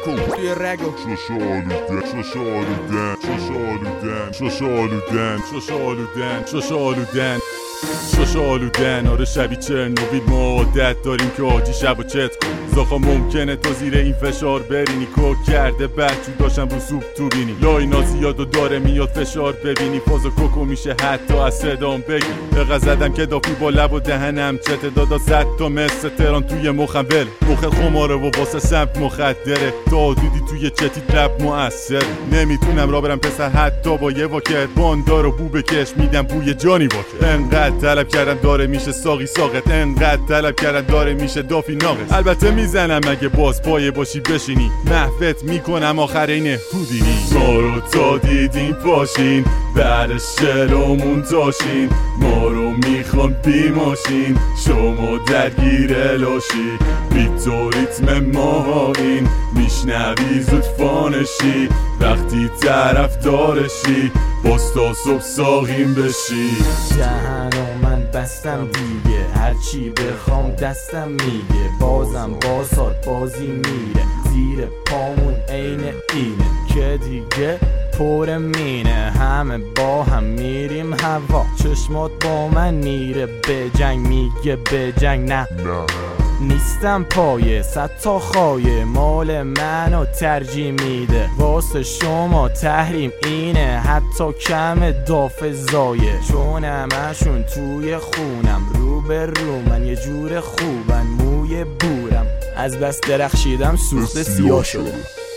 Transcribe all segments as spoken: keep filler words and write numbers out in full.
توی رگو ششالودن ششالودن ششالودن ششالودن ششالودن ششالودن ششالودن آره شبی چرنوبیل ما عادت داریم که آجی شب و چت کن زاخا ممکنه تو زیر این فشار برینی کوک کرده بچو داشتم رو سوپ تو بینی لاینا زیاد و داره میاد فشار ببینی فاز و کوکو میشه حتی از صدام بگی اقا زدم که دافی با لب و دهنم چته دادا صد تا مثل تران توی مخم ول مخ خماره و واسه سمت مخدره تا حدودی توی چتیت رب مؤثر نمیتونم را برم پسر حتی با یه واکت باندار و بو بکش میدم بوی جانی واکت انقدر طلب کردم داره میشه ساقی ساقت انقدر طلب کردم داره میشه دافی ناقص البته میزنم اگه باز پایه باشی بشینی محوت میکنم آخر اینه هودینی ما رو تا دیدین پاشین بعدش شلومون تاشین ما رو میخوان بیماشین شما درگیر لاشی بی تو ریتم ما این میشنوی زود فانشی وقتی طرف دارشی باز تا صبح ساقیم بشی دهنو من بستم دیگه هرچی بخوام دستم میگه بازم باسات بازی میره زیر پامون عین اینه که دیگه پر مینه همه با هم میریم هوا چشمات با من میره به جنگ میگه به جنگ نه نیستم پایه صد تا خایه مال منو ترجیح میده واسه شما تحریم اینه حتی کم داف زایه چون همشون توی خونم رو به رو من یه جور خوبن موی بورم از بس درخشیدم سوخته سیاه شده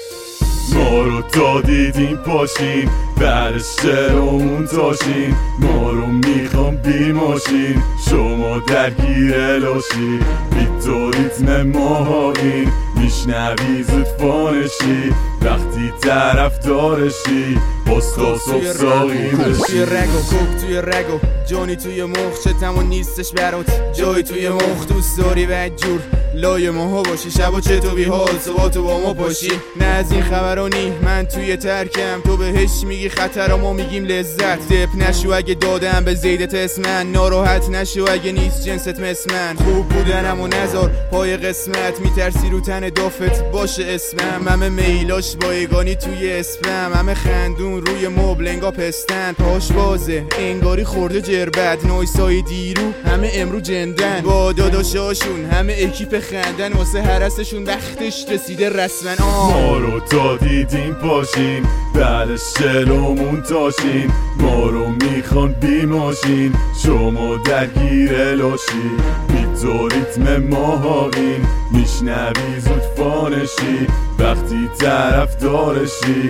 ما رو تا دیدین پاشین بعدش شلومون تاشین ما رو میخوام بیماشین شما درگیر لاشی بی تو ریتم ما این میشنوی زود فانشی وقتی طرف دارشی باز تا صبح ساقیم بشی توی رگو کوک توی رگو جانی توی مخ چتم و نیستش برات جایی توی مخ دوست داری و جور لای ماها باشی شب و چه تو بی حال صبح تو با ما باشی نه از این خبرانی من توی ترکم تو بهش میگی خطر و ما میگیم لذت دپ نشو اگه دادم به زیدت اسمن ناراحت نشو اگه نیست جنست مسمن خوب بودنم و نزار پای قسمت میترسی رو تن دافت باشه اسمم همه میلاش بایگانی توی اسمم همه خندون روی مبل انگا پستن پاش بازه انگاری خورده جربت نویسای دیرو همه امرو جندن با داداشاشون همه اکیپ خندن واسه هرسشون وقتش رسیده رسمن ما رو تا دیدین پاشین بعدش شلومون تاشین ما رو میخوان بیماشین شما درگیر لاشی بی تو ریتم ما این میشنوی زود فانشی وقتی طرف دارشی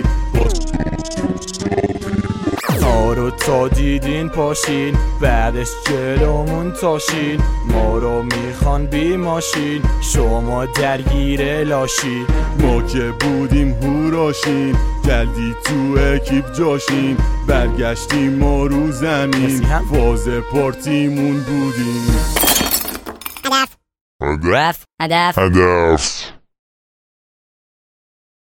ما رو تا دیدین پاشین بعدش جلومون تاشین ما رو میخوان بیماشین شما درگیر لاشی ما که بودیم هوراشین جلدی تو اکیپ جاشین برگشتیم ما رو زمین فاز پارتیمون بودیم هدف هدف هدف